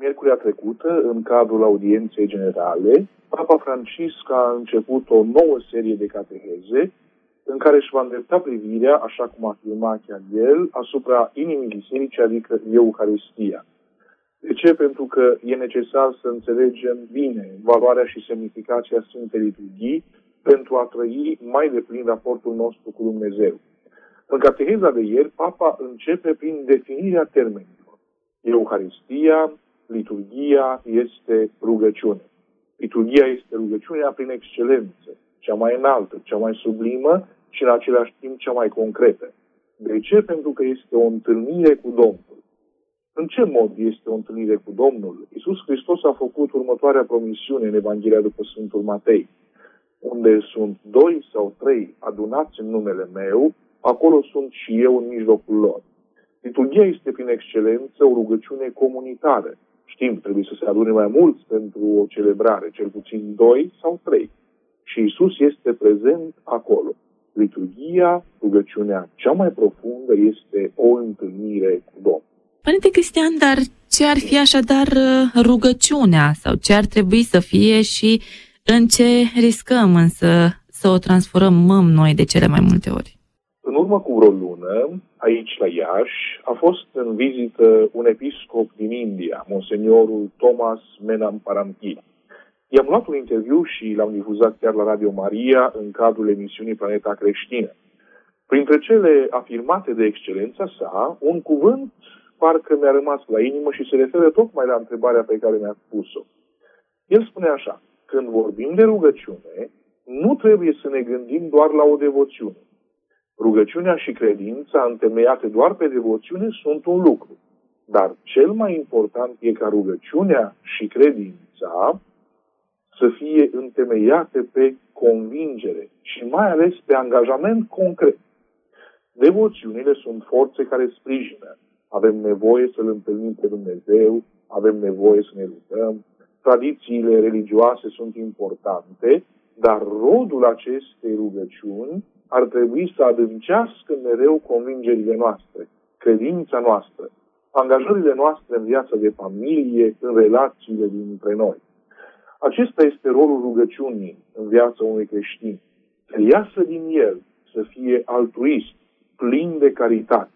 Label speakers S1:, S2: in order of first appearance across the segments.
S1: Miercurea trecută, în cadrul audienței generale, Papa Francisc a început o nouă serie de cateheze în care își va îndrepta privirea, așa cum afirma chiar el, asupra inimii bisericii, adică Euharistia. De ce? Pentru că e necesar să înțelegem bine valoarea și semnificația Sfintei Liturghii pentru a trăi mai deplin raportul nostru cu Dumnezeu. În cateheza de ieri, Papa începe prin definirea termenilor. Euharistia, liturghia este rugăciune. Liturghia este rugăciunea prin excelență, cea mai înaltă, cea mai sublimă și în același timp cea mai concretă. De ce? Pentru că este o întâlnire cu Domnul. În ce mod este o întâlnire cu Domnul? Iisus Hristos a făcut următoarea promisiune în Evanghelia după Sfântul Matei. Unde sunt 2 sau 3 adunați în numele meu, acolo sunt și eu în mijlocul lor. Liturghia este prin excelență o rugăciune comunitară. Știm, trebuie să se adune mai mulți pentru o celebrare, cel puțin 2 sau 3. Și Iisus este prezent acolo. Liturghia, rugăciunea cea mai profundă, este o întâlnire cu Domnul.
S2: Părinte Cristian, dar ce ar fi așadar rugăciunea sau ce ar trebui să fie și în ce riscăm însă să o transformăm noi de cele mai multe ori?
S1: În urmă cu vreo lună, aici la Iași, a fost în vizită un episcop din India, Monseniorul Thomas Menam Paramki. I-am luat un interviu și l-am difuzat chiar la Radio Maria în cadrul emisiunii Planeta Creștină. Printre cele afirmate de excelența sa, un cuvânt parcă mi-a rămas la inimă și se referă tocmai la întrebarea pe care mi-a spus-o. El spune așa: când vorbim de rugăciune, nu trebuie să ne gândim doar la o devoțiune. Rugăciunea și credința întemeiate doar pe devoțiune sunt un lucru. Dar cel mai important e ca rugăciunea și credința să fie întemeiate pe convingere și mai ales pe angajament concret. Devoțiunile sunt forțe care sprijină. Avem nevoie să-L întâlnim pe Dumnezeu, avem nevoie să ne rugăm. Tradițiile religioase sunt importante, dar rodul acestei rugăciuni ar trebui să adâncească mereu convingerile noastre, credința noastră, angajările noastre în viața de familie, în relațiile dintre noi. Acesta este rolul rugăciunii în viața unui creștin. Să iasă din el, să fie altruist, plin de caritate.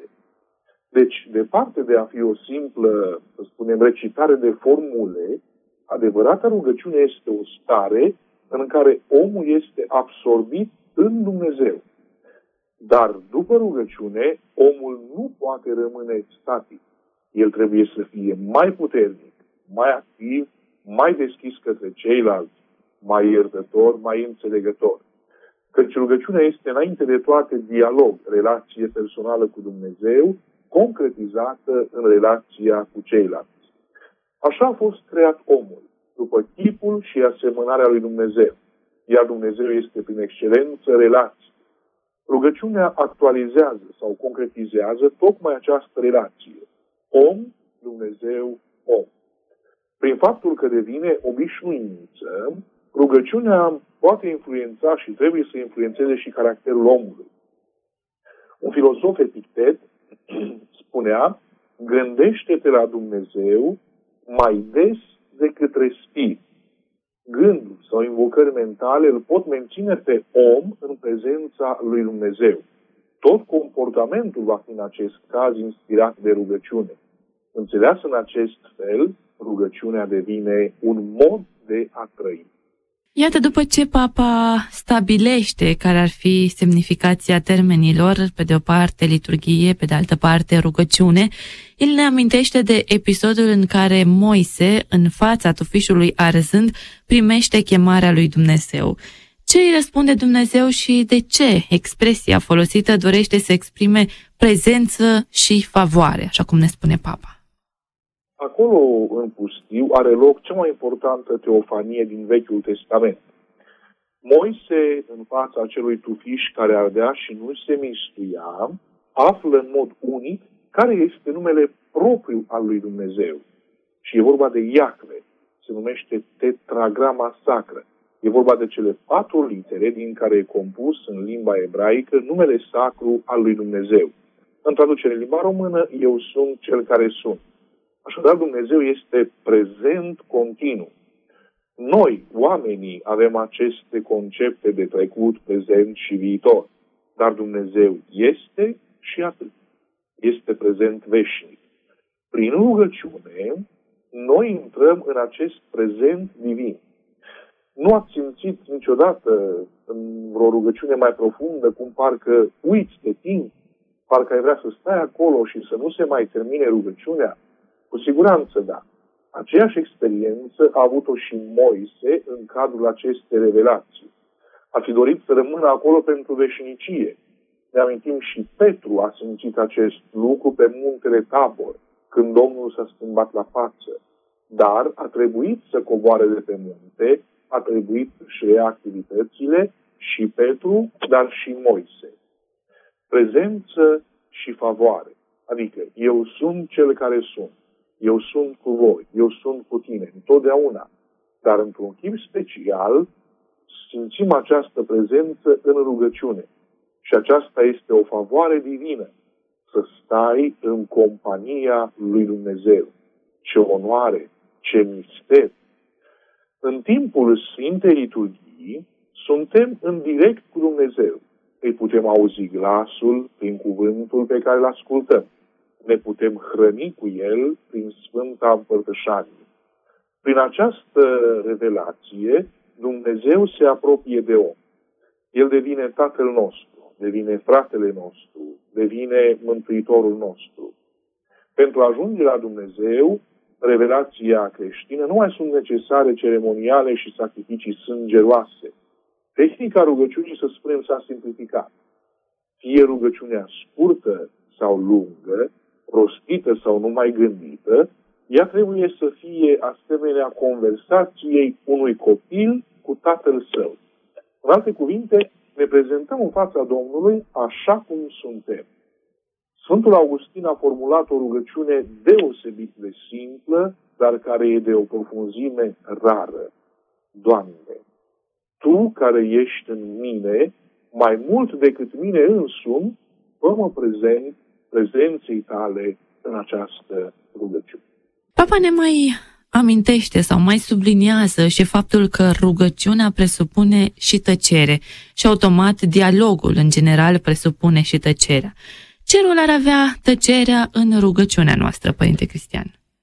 S1: Deci, departe de a fi o simplă, să spunem, recitare de formule, adevărata rugăciune este o stare în care omul este absorbit în Dumnezeu. Dar după rugăciune, omul nu poate rămâne static. El trebuie să fie mai puternic, mai activ, mai deschis către ceilalți, mai iertător, mai înțelegător. Căci rugăciunea este înainte de toate dialog, relație personală cu Dumnezeu, concretizată în relația cu ceilalți. Așa a fost creat omul, după chipul și asemănarea lui Dumnezeu. Iar Dumnezeu este prin excelență relație. Rugăciunea actualizează sau concretizează tocmai această relație. Om, Dumnezeu, om. Prin faptul că devine obișnuință, rugăciunea poate influența și trebuie să influențeze și caracterul omului. Un filozof Epictet spunea: gândește-te la Dumnezeu mai des decât respiri. Gânduri sau invocări mentale îl pot menține pe om în prezența lui Dumnezeu. Tot comportamentul va fi în acest caz inspirat de rugăciune. Înțeleasă în acest fel, rugăciunea devine un mod de a trăi.
S2: Iată, după ce Papa stabilește care ar fi semnificația termenilor, pe de o parte liturghie, pe de altă parte rugăciune, el ne amintește de episodul în care Moise, în fața tufișului arzând, primește chemarea lui Dumnezeu. Ce îi răspunde Dumnezeu și de ce expresia folosită dorește să exprime prezență și favoare, așa cum ne spune Papa?
S1: Acolo, în pustiu, are loc cea mai importantă teofanie din Vechiul Testament. Moise, în fața acelui tufiș care ardea și nu se mistuia, află în mod unic care este numele propriu al lui Dumnezeu. Și e vorba de Iahve, se numește tetragrama sacră. E vorba de cele 4 litere din care e compus în limba ebraică numele sacru al lui Dumnezeu. În traducere în limba română, eu sunt cel care sunt. Așadar, Dumnezeu este prezent continuu. Noi, oamenii, avem aceste concepte de trecut, prezent și viitor. Dar Dumnezeu este și atât. Este prezent veșnic. Prin rugăciune, noi intrăm în acest prezent divin. Nu ați simțit niciodată în vreo rugăciune mai profundă cum parcă uiți de timp, parcă ai vrea să stai acolo și să nu se mai termine rugăciunea? Cu siguranță da. Aceeași experiență a avut-o și Moise în cadrul acestei revelații. Ar fi dorit să rămână acolo pentru veșnicie. Ne amintim și Petru a simțit acest lucru pe muntele Tabor, când Domnul s-a schimbat la față. Dar a trebuit să coboare de pe munte, a trebuit să-și reia activitățile și Petru, dar și Moise. Prezență și favoare. Adică, eu sunt cel care sunt. Eu sunt cu voi. Eu sunt cu tine. Întotdeauna. Dar într-un chip special, simțim această prezență în rugăciune. Și aceasta este o favoare divină. Să stai în compania lui Dumnezeu. Ce onoare! Ce mister! În timpul Sfintei Liturghii, suntem în direct cu Dumnezeu. Îi putem auzi glasul prin cuvântul pe care îl ascultăm. Ne putem hrăni cu el prin Sfânta Împărtășanie. Prin această revelație, Dumnezeu se apropie de om. El devine Tatăl nostru, devine fratele nostru, devine Mântuitorul nostru. Pentru a ajunge la Dumnezeu, revelația creștină, nu mai sunt necesare ceremoniale și sacrificii sângeroase. Tehnica rugăciunii, să spunem, s-a simplificat. Fie rugăciunea scurtă sau lungă, rostită sau numai gândită, ea trebuie să fie asemenea conversației unui copil cu tatăl său. În alte cuvinte, ne prezentăm în fața Domnului așa cum suntem. Sfântul Augustin a formulat o rugăciune deosebit de simplă, dar care e de o profunzime rară. Doamne, Tu care ești în mine, mai mult decât mine însumi, fă-mă prezenței Tale în această rugăciune.
S2: Papa ne mai amintește sau mai subliniază și faptul că rugăciunea presupune și tăcere și automat dialogul în general presupune și tăcerea. Ce rol ar avea tăcerea în rugăciunea noastră, Părinte Cristian?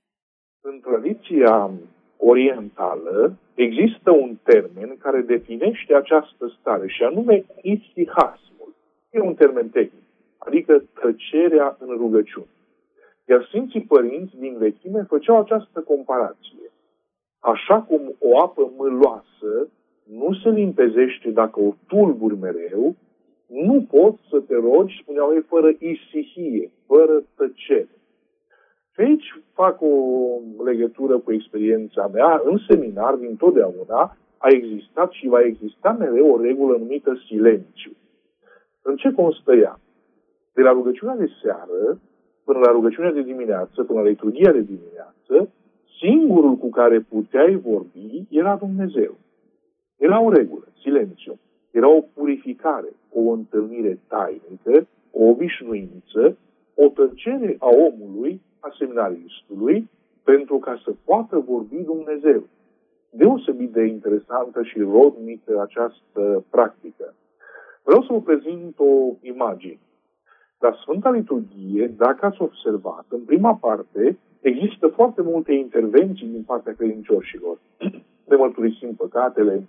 S1: În tradiția orientală există un termen care definește această stare și anume istihasmul. E un termen tehnic, adică tăcerea în rugăciune. Iar Sfinții Părinți din vechime făceau această comparație. Așa cum o apă mâloasă nu se limpezește dacă o tulburi mereu, nu poți să te rogi, spuneau ei, fără isihie, fără tăcere. Și aici fac o legătură cu experiența mea. În seminar, dintotdeauna, a existat și va exista mereu o regulă numită silențiu. În ce constă ea? De la rugăciunea de seară până la rugăciunea de dimineață, până la liturghia de dimineață, singurul cu care puteai vorbi era Dumnezeu. Era o regulă, silențiu. Era o purificare, o întâlnire tainică, o obișnuință, o tăcere a omului, a seminaristului, pentru ca să poată vorbi Dumnezeu. Deosebit de interesantă și rodnică această practică. Vreau să vă prezint o imagine. La Sfânta Liturghie, dacă ați observat, în prima parte există foarte multe intervenții din partea credincioșilor. Ne mărturisim păcatele,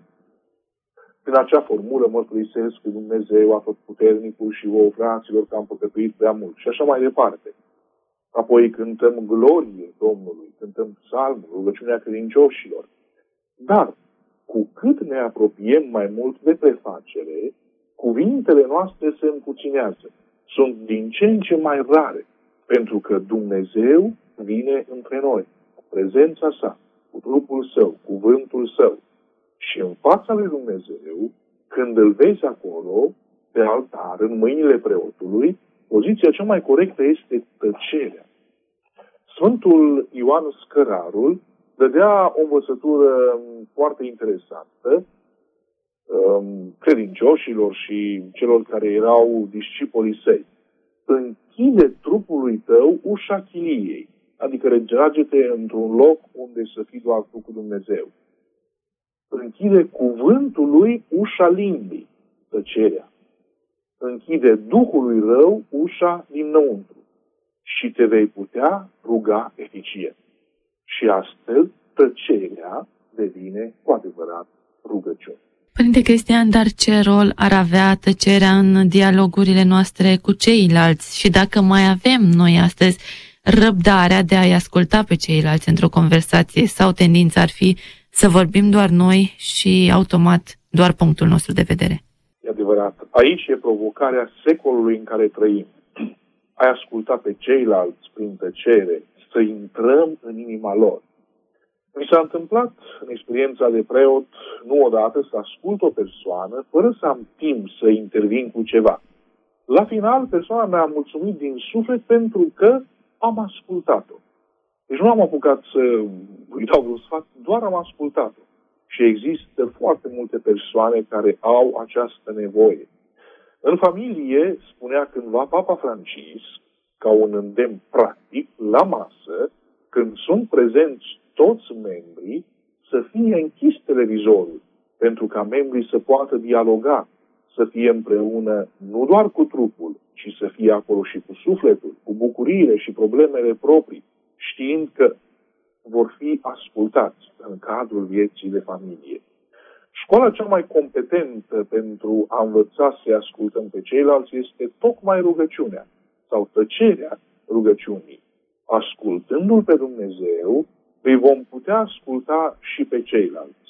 S1: prin acea formulă mărturisesc cu Dumnezeu Atotputernicul și vouă, fraților, că am păcătuit prea mult și așa mai departe. Apoi cântăm glorie Domnului, cântăm psalmul, rugăciunea credincioșilor. Dar, cu cât ne apropiem mai mult de prefacere, cuvintele noastre se împuținează. Sunt din ce în ce mai rare, pentru că Dumnezeu vine între noi, cu prezența sa, cu trupul său, cuvântul său. Și în fața lui Dumnezeu, când îl vezi acolo, pe altar, în mâinile preotului, poziția cea mai corectă este tăcerea. Sfântul Ioan Scărarul dădea o învățătură foarte interesantă credincioșilor și celor care erau discipolii săi. Închide trupului tău ușa chiliei, adică retrage-te într-un loc unde să fii doar tu cu Dumnezeu. Închide cuvântului ușa limbii, tăcerea. Închide Duhului rău ușa dinăuntru și te vei putea ruga eficient. Și astfel tăcerea devine cu adevărat rugăciune.
S2: Părinte Cristian, dar ce rol ar avea tăcerea în dialogurile noastre cu ceilalți? Și dacă mai avem noi astăzi răbdarea de a-i asculta pe ceilalți într-o conversație sau tendința ar fi să vorbim doar noi și automat doar punctul nostru de vedere?
S1: E adevărat. Aici e provocarea secolului în care trăim. Ai asculta pe ceilalți prin tăcere, să intrăm în inima lor. Mi s-a întâmplat în experiența de preot nu odată să ascult o persoană fără să am timp să intervin cu ceva. La final, persoana mi-a mulțumit din suflet pentru că am ascultat-o. Deci nu am apucat să îi dau un sfat, doar am ascultat-o. Și există foarte multe persoane care au această nevoie. În familie, spunea cândva Papa Francisc, ca un îndemn practic, la masă, când sunt prezenți toți membrii, să fie închis televizorul, pentru ca membrii să poată dialoga, să fie împreună nu doar cu trupul, ci să fie acolo și cu sufletul, cu bucuriile și problemele proprii, știind că vor fi ascultați în cadrul vieții de familie. Școala cea mai competentă pentru a învăța să ascultăm pe ceilalți este tocmai rugăciunea sau tăcerea rugăciunii. Ascultându-L pe Dumnezeu, îi vom putea asculta și pe ceilalți.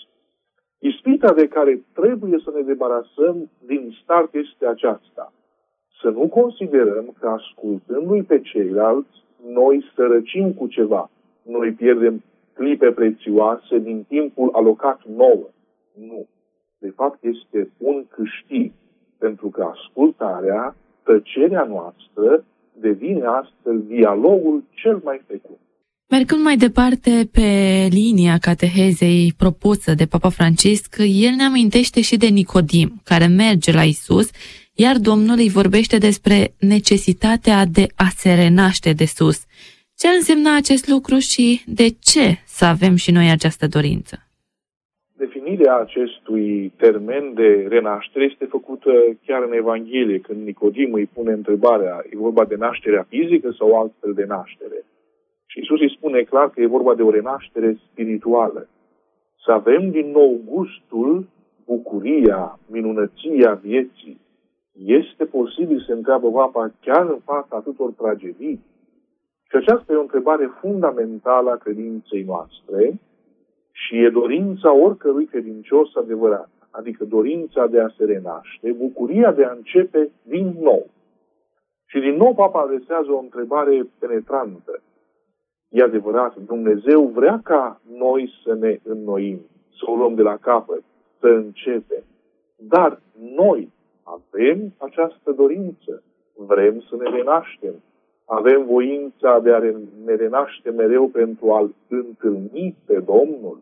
S1: Ispita de care trebuie să ne debarasăm din start este aceasta. Să nu considerăm că ascultându-i pe ceilalți, noi sărăcim cu ceva. Noi pierdem clipe prețioase din timpul alocat nouă. Nu. De fapt, este un câștig, pentru că ascultarea, tăcerea noastră, devine astfel dialogul cel mai fecund.
S2: Mergând mai departe pe linia catehezei propusă de Papa Francisc, el ne amintește și de Nicodim, care merge la Isus, iar Domnul îi vorbește despre necesitatea de a se renaște de sus. Ce înseamnă acest lucru și de ce să avem și noi această dorință?
S1: Definirea acestui termen de renaștere este făcută chiar în Evanghelie, când Nicodim îi pune întrebarea, e vorba de nașterea fizică sau altfel de naștere? Și Iisus îi spune clar că e vorba de o renaștere spirituală. Să avem din nou gustul, bucuria, minunăția vieții. Este posibil, se întreabă Papa, chiar în fața atâtor tragedii? Și aceasta e o întrebare fundamentală a credinței noastre și e dorința oricărui credincios adevărat, adică dorința de a se renaște, bucuria de a începe din nou. Și din nou Papa adresează o întrebare penetrantă. E adevărat, Dumnezeu vrea ca noi să ne înnoim, să o luăm de la capăt, să începem. Dar noi avem această dorință, vrem să ne renaștem. Avem voința de a ne renaște mereu pentru a-L întâlni pe Domnul.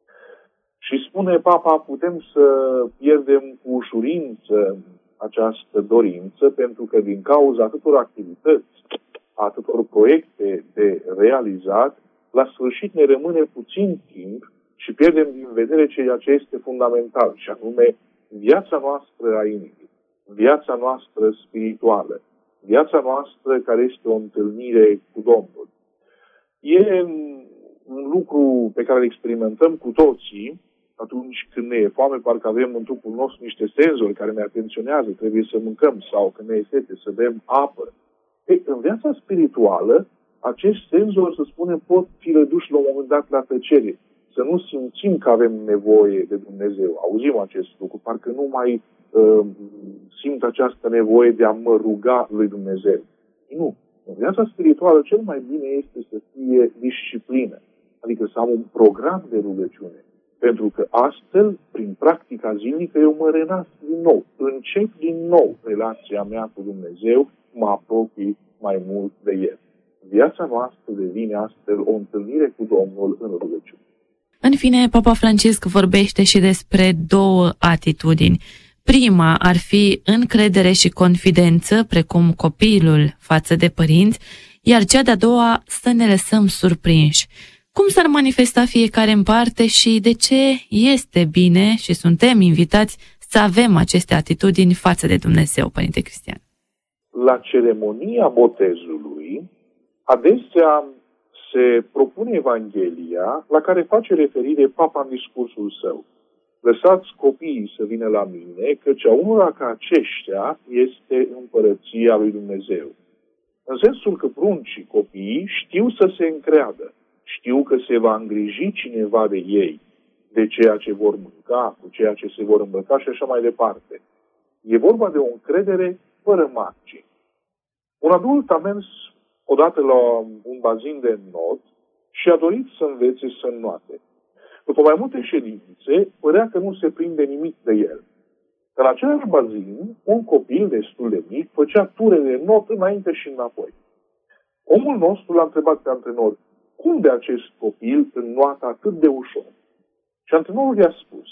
S1: Și spune Papa, putem să pierdem cu ușurință această dorință, pentru că din cauza atâtor activități, atâtor proiecte de realizat, la sfârșit ne rămâne puțin timp și pierdem din vedere ceea ce este fundamental, și anume viața noastră a inimii, viața noastră spirituală, viața noastră care este o întâlnire cu Domnul. E un lucru pe care îl experimentăm cu toții atunci când ne e foame, parcă avem în trupul nostru niște senzori care ne atenționează, trebuie să mâncăm, sau când ne e sete, să bem apă. În viața spirituală, acești senzori, să spunem, pot fi reduși la un moment dat la tăcere. Să nu simțim că avem nevoie de Dumnezeu. Auzim acest lucru, parcă nu mai simt această nevoie de a mă ruga lui Dumnezeu. Nu. În viața spirituală, cel mai bine este să fie disciplină. Adică să am un program de rugăciune. Pentru că astfel, prin practica zilnică, eu mă renasc din nou. Încep din nou relația mea cu Dumnezeu, mă apropii mai mult de El. Viața noastră devine astfel o întâlnire cu Domnul în rugăciune.
S2: În fine, Papa Francisc vorbește și despre două atitudini. Prima ar fi încredere și confidență, precum copilul față de părinți, iar cea de-a doua să ne lăsăm surprinși. Cum s-ar manifesta fiecare în parte și de ce este bine și suntem invitați să avem aceste atitudini față de Dumnezeu, Părinte Cristian?
S1: La ceremonia botezului, adesea se propune Evanghelia la care face referire Papa în discursul său. Lăsați copiii să vină la mine, căci a unora ca aceștia este împărăția lui Dumnezeu. În sensul că pruncii copiii știu să se încreadă, știu că se va îngriji cineva de ei, de ceea ce vor mânca, cu ceea ce se vor îmbrăca și așa mai departe. E vorba de o încredere fără margini. Un adult a mers odată la un bazin de înnot și a dorit să învețe să înnoate. După mai multe ședințe, părea că nu se prinde nimic de el. În același bazin, un copil destul de mic făcea ture de not înainte și înapoi. Omul nostru l-a întrebat pe antrenor, cum de acest copil înnoată atât de ușor? Și antrenorul i-a spus,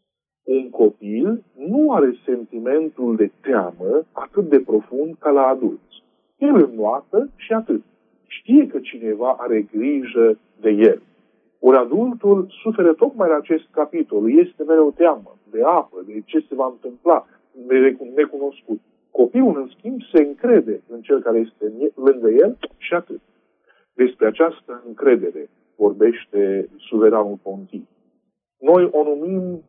S1: un copil nu are sentimentul de teamă atât de profund ca la adulți. El înnoată și atât. Știe că cineva are grijă de el. Ori adultul suferă tocmai la acest capitol. Este mereu teamă de apă, de ce se va întâmpla, de necunoscut. Copilul, în schimb, se încrede în cel care este lângă el și atât. Despre această încredere vorbește suveranul pontif. Noi o numim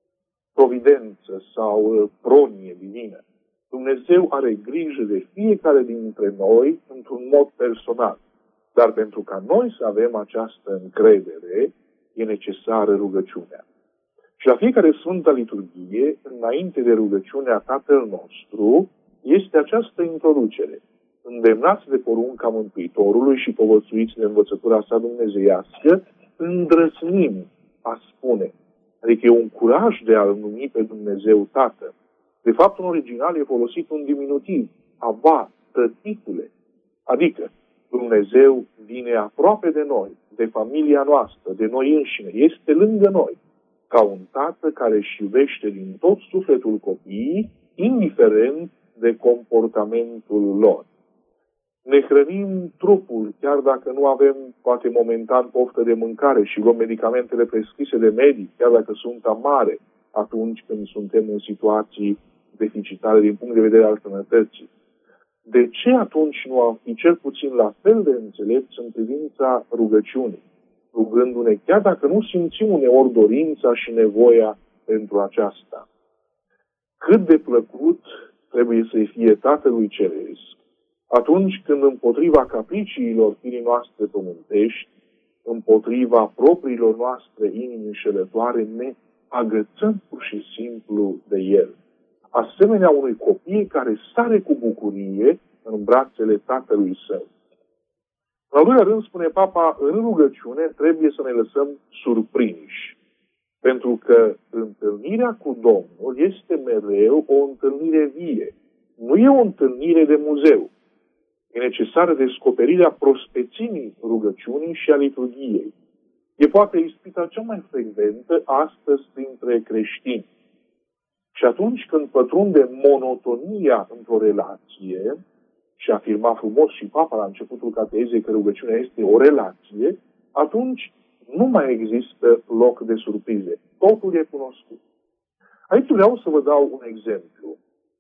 S1: providență sau pronie divină. Dumnezeu are grijă de fiecare dintre noi într-un mod personal. Dar pentru ca noi să avem această încredere, e necesară rugăciunea. Și la fiecare Sfântă Liturghie, înainte de rugăciunea Tatăl nostru, este această introducere. Îndemnați de porunca Mântuitorului și povățuiți de învățătura sa dumnezeiască, îndrăznim a spune. Adică e un curaj de a-L numi pe Dumnezeu Tată. De fapt, în original e folosit un diminutiv, Aba, tăticule. Adică, Dumnezeu vine aproape de noi, de familia noastră, de noi înșine, este lângă noi, ca un tată care își iubește din tot sufletul copiii, indiferent de comportamentul lor. Ne hrănim trupul, chiar dacă nu avem, poate momentan, poftă de mâncare și luăm medicamentele prescrise de medic, chiar dacă sunt amare, atunci când suntem în situații deficitare din punct de vedere al sănătății. De ce atunci nu am fi cel puțin la fel de înțelepți în privința rugăciunii, rugându-ne chiar dacă nu simțim uneori dorința și nevoia pentru aceasta? Cât de plăcut trebuie să-i fie Tatălui Ceresc atunci când împotriva capriciilor firii noastre pământești, împotriva propriilor noastre inimi înșelătoare, ne agățăm pur și simplu de El. Asemenea unui copil care sare cu bucurie în brațele tatălui său. În al doilea rând, spune Papa, în rugăciune trebuie să ne lăsăm surprinși. Pentru că întâlnirea cu Domnul este mereu o întâlnire vie. Nu e o întâlnire de muzeu. E necesară descoperirea prospețimii rugăciunii și a liturghiei. E poate ispita cea mai frecventă astăzi printre creștini. Și atunci când pătrunde monotonia într-o relație, și afirma frumos și Papa la începutul catehezei că rugăciunea este o relație, atunci nu mai există loc de surprize. Totul e cunoscut. Aici vreau să vă dau un exemplu.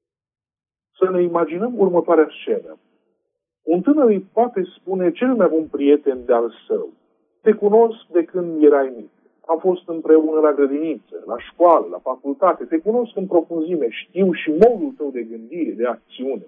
S1: Să ne imaginăm următoarea scenă. Un tânăr îi poate spune cel mai bun prieten de-al său: te cunosc de când erai mic. Am fost împreună la grădiniță, la școală, la facultate. Te cunosc în profunzime, știu și modul tău de gândire, de acțiune.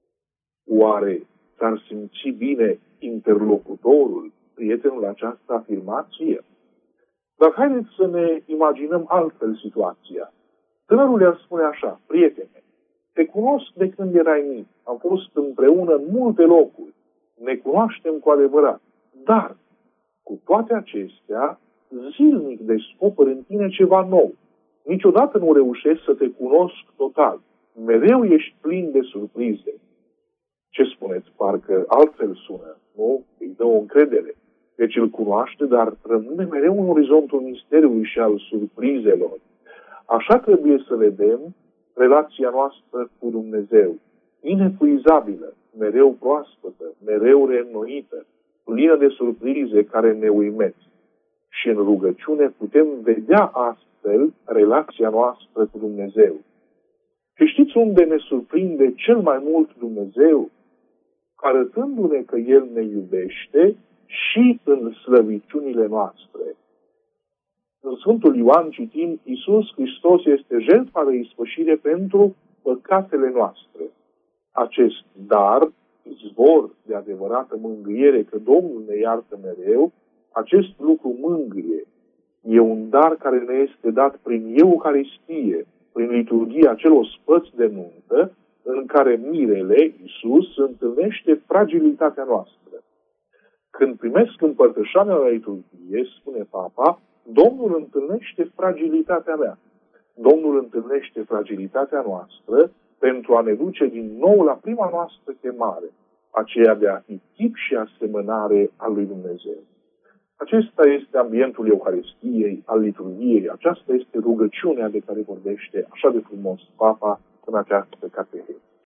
S1: Oare s-ar simți bine interlocutorul, prietenul, această afirmație? Dar haideți să ne imaginăm altfel situația. Tânărul i-ar spune așa: prietene, te cunosc de când erai mic, am fost împreună în multe locuri, ne cunoaștem cu adevărat, dar cu toate acestea, zilnic descoperi în tine ceva nou. Niciodată nu reușești să te cunosc total. Mereu ești plin de surprize. Ce spuneți? Parcă altfel sună, nu? Îi dă o încredere. Deci îl cunoaște, dar rămâne mereu în orizontul misteriului și al surprizelor. Așa trebuie să vedem relația noastră cu Dumnezeu. Inepuizabilă, mereu proaspătă, mereu reînnoită, plină de surprize care ne uimesc. Și în rugăciune putem vedea astfel relația noastră cu Dumnezeu. Și știți unde ne surprinde cel mai mult Dumnezeu? Arătându-ne că El ne iubește și în slăbiciunile noastre. În Sfântul Ioan citim, Iisus Hristos este jertfa de ispășire pentru păcatele noastre. Acest dar, izvor de adevărată mângâiere, că Domnul ne iartă mereu, acest lucru mângâie. E un dar care ne este dat prin Eucaristie, prin liturghia celor spăți de nuntă, în care mirele, Iisus, întâlnește fragilitatea noastră. Când primesc împărtășania la liturghie, spune Papa, Domnul întâlnește fragilitatea mea. Domnul întâlnește fragilitatea noastră pentru a ne duce din nou la prima noastră chemare, aceea de a fi chip și asemănare al lui Dumnezeu. Acesta este ambientul Euharistiei, al liturghiei, aceasta este rugăciunea de care vorbește așa de frumos Papa în această cateheză.